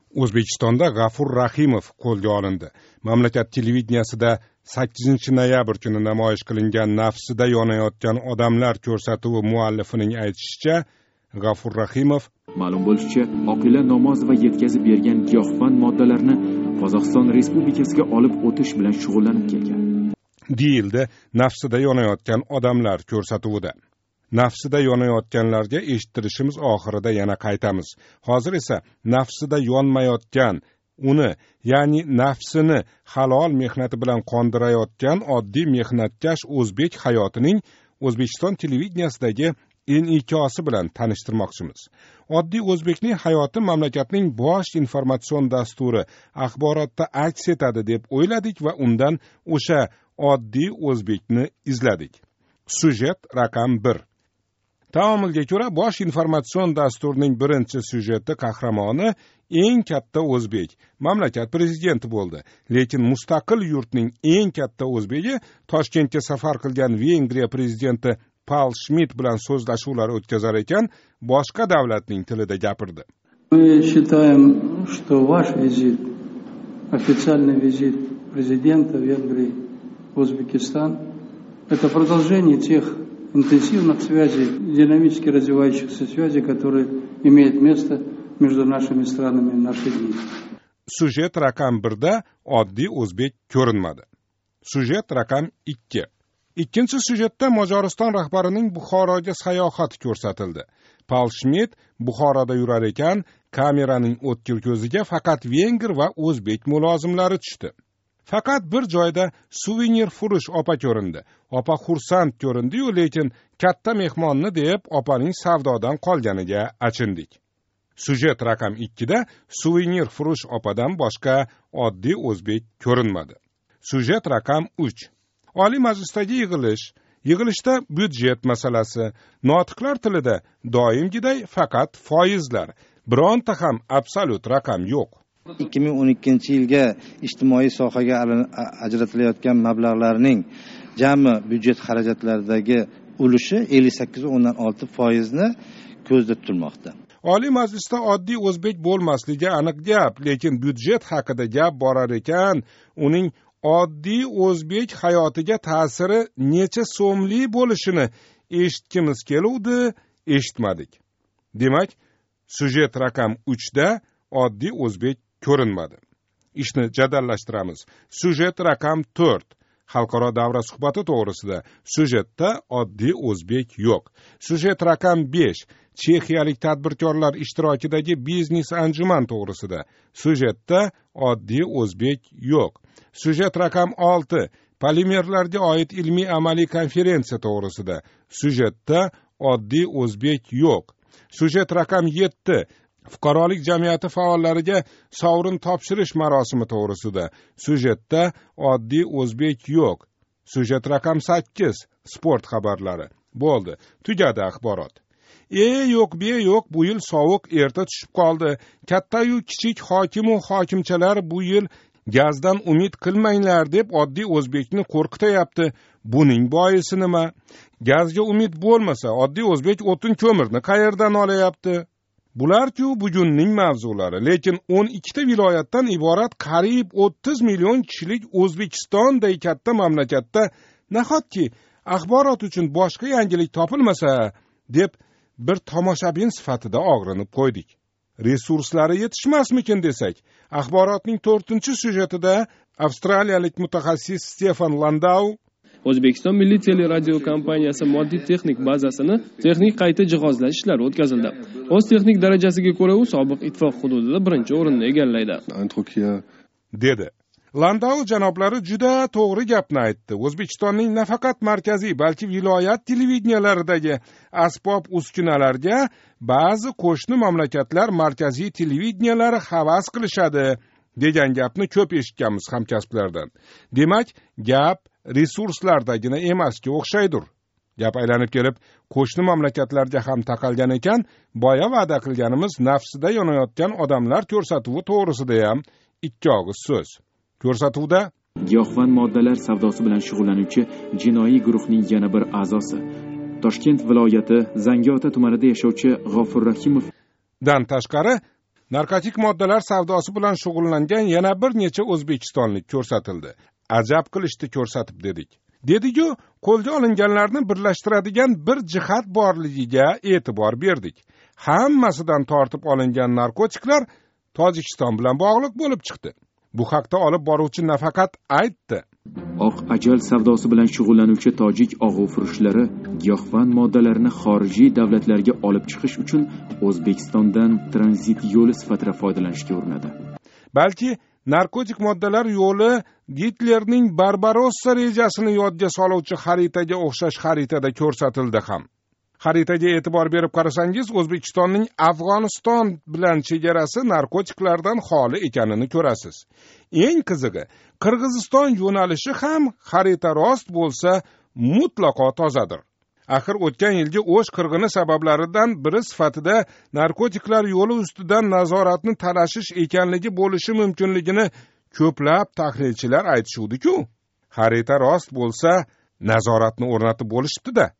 O'zbekistonda G'afur Rahimov qo'lga olindi. Mamlakat televideniyasida 8 noyabr kuni namoyish qilingan nafsida yonayotgan odamlar ko'rsatuvi muallifining aytishicha, G'afur Rahimov ma'lum bo'lishicha, oqila namoz va yetkazib bergan giyohvand moddalarni Qozog'iston Respublikasiga olib o'tish bilan shug'ullanib kelgan. deyildi nafsida yonayotgan odamlar ko'rsatuvida. Nafsida yonayotganlarga eshittirishimiz oxirida yana qaytamiz. Hozir esa nafsida yonmayotgan, uni, ya'ni nafsini halol mehnati bilan qondirayotgan oddiy mehnatkash o'zbek hayotining O'zbekiston televizoriyasidagi in'ikosi bilan tanishtirmoqchimiz. Oddiy o'zbekning hayoti mamlakatning bosh informatsion dasturi axborotda aks etadi deb o'yladik va undan o'sha oddiy o'zbekni izladik. Sujet raqam 1. Taomilga ko'ra, bosh informatsion dasturining birinchi sujeti qahramoni eng katta o'zbek, mamlakat prezidenti bo'ldi. Lekin mustaqil yurtning eng katta o'zbegi Toshkentga safar qilgan Vengriya prezidenti Paul Schmidt bilan so'zlashuvlar o'tkazar ekan, boshqa davlatning tilida gapirdi. Мы считаем, что ваш визит, официальный визит президента Венгрии в Узбекистан, это продолжение тех интенсивных связей, динамически развивающихся связей, которые имеют место между нашими странами в наши дни. Sujet raqam 1da oddiy o'zbek ko'rinmadi. Sujet raqam 2. Ikkinchi sujetda Mojariston rahbarining Buxoroga sayohati ko'rsatildi. Paul Schmidt Buxoroda yurar ekan, kameraning o'tkir ko'ziga faqat vengr va o'zbek mulozimlari tushdi. Faqat bir joyda suvenir furush opa ko'rindi. Opa xursand ko'rindi-yu, lekin katta mehmonni deb opaning savdodan qolganiga achindik. Sujet raqam 2da suvenir furush opadan boshqa oddiy o'zbek ko'rinmadi. Sujet raqam 3. Oliy Majlisdagi yig'ilishda byudjet masalasi, notiqlar tilida doimgiday faqat foizlar, bironta ham absolyut raqam yo'q. 2012-yilga ijtimoiy sohaga ajratilayotgan mablag'larning jami byudjet xarajatlaridagi ulushi 58.6% ko'zda tutilmoqda. Oliy Majlisda oddiy o'zbek bo'lmasligi aniq gap, lekin byudjet haqida gap borar ekan, uning oddiy o'zbek hayotiga ta'siri necha so'mli bo'lishini eshitgimiz keluvdi, eshitmadik. Demak, sujet raqam 3da oddiy o'zbek ko'rinmadi. Ishni jadallashtiramiz. Sujet raqam 4. Xalqaro davra suhbati to'g'risida. Sujetda oddiy o'zbek yo'q. Sujet raqam 5. Chexiyalik tadbirkorlar ishtirokidagi biznes anjuman to'g'risida. Sujetda oddiy o'zbek yo'q. Sujet raqam 6. Polimerlarga oid ilmiy amaliy konferensiya to'g'risida. Sujetda oddiy o'zbek yo'q. Sujet raqam 7. Fuqarolik jamiyati faollariga sovrin topshirish marosimi to'g'risida. Sujetda oddiy o'zbek yo'q. Sujet raqam 8. Sport xabarlari. Bo'ldi, tugadi axborot. Yo'q, yo'q, bu yil sovuq erta tushib qoldi. Katta-yu kichik hokim va hokimchalar bu yil gazdan umid qilmanglar deb oddiy o'zbekni qo'rqitayapti. Buning boisi nima? Gazga umid bo'lmasa, oddiy o'zbek o'tin ko'mirni qayerdan olayapti? Bular-ku bugunning mavzulari, lekin 12 ta viloyatdan iborat qariyb 30 million kishilik O'zbekistonday katta mamlakatda nahotki axborot uchun boshqa yangilik topilmasa deb bir tomoshabin sifatida og'rinib qo'ydik. Resurslari yetishmasmikin desak, axborotning 4-sujetida avstraliyalik mutaxassis Stefan Landau O'zbekiston Milliy teleradio kompaniyasi moddiy texnik bazasini texnik qayta jihozlash ishlari o'tkazildi. O'z texnik darajasiga ko'ra u sobiq ittifoq hududida birinchi o'rinni egallaydi, dedi. Landau janoblari juda to'g'ri gapni aytdi. O'zbekistonning nafaqat markaziy, balki viloyat televideniyalaridagi asbob uskunalarga ba'zi qo'shni mamlakatlar markaziy televideniyalari havas qilishadi degan gapni ko'p eshitganmiz hamkasblardan. Demak, gap resurslardagina emasga o'xshaydir. Gap aylanib kelib, qo'shni mamlakatlarga ham taqalgan ekan, boya va'da qilganimiz nafsida yonayotgan odamlar ko'rsatuvi to'g'risida ham ikki og'iz so'z. Ko'rsatuvda giyohvand moddalar savdosi bilan shug'ullanuvchi jinoiy guruhning yana bir a'zosi, Toshkent viloyati Zangiota tumanida yashovchi G'ofur Rahimov dan tashqari narkotik moddalar savdosi bilan shug'ullangan yana bir necha o'zbekistonlik ko'rsatildi. Ajab qilishdi ko'rsatib dedik. Dedigu, qo'lga olinganlarni birlashtiradigan bir jihat borligiga e'tibor berdik. Hammasidan tortib olingan narkotiklar Tojikiston bilan bog'liq bo'lib chiqdi. Bu haqda olib boruvchi nafaqat aytdi. Oq ajal savdosi bilan shug'ullanuvchi tojik og'ufurushlar giyohvand moddalarni xorijiy davlatlarga olib chiqish uchun O'zbekistondan tranzit yo'li sifatida foydalanishga urinadi. Balki narkotik moddalar yo'li Gitlerning Barbarossa rejasini yodga soluvchi xaritaga o'xshash xaritada ko'rsatildi ham. Xaritaga e'tibor berib qarasangiz, O'zbekistonning Afg'oniston bilan chegarasi narkotiklardan xoli ekanini ko'rasiz. Eng qizig'i, Qirg'iziston yo'nalishi ham xarita rost bo'lsa, mutlaqo tozadir. Axir o'tgan yilgi O'sh qirg'ini sabablaridan biri sifatida narkotiklar yo'li ustidan nazoratni talashish ekanligi bo'lishi mumkinligini ko'plab tahlilchilar aytishuvdi-ku. Xarita rost bo'lsa, nazoratni o'rnatib bo'lishibdi-da.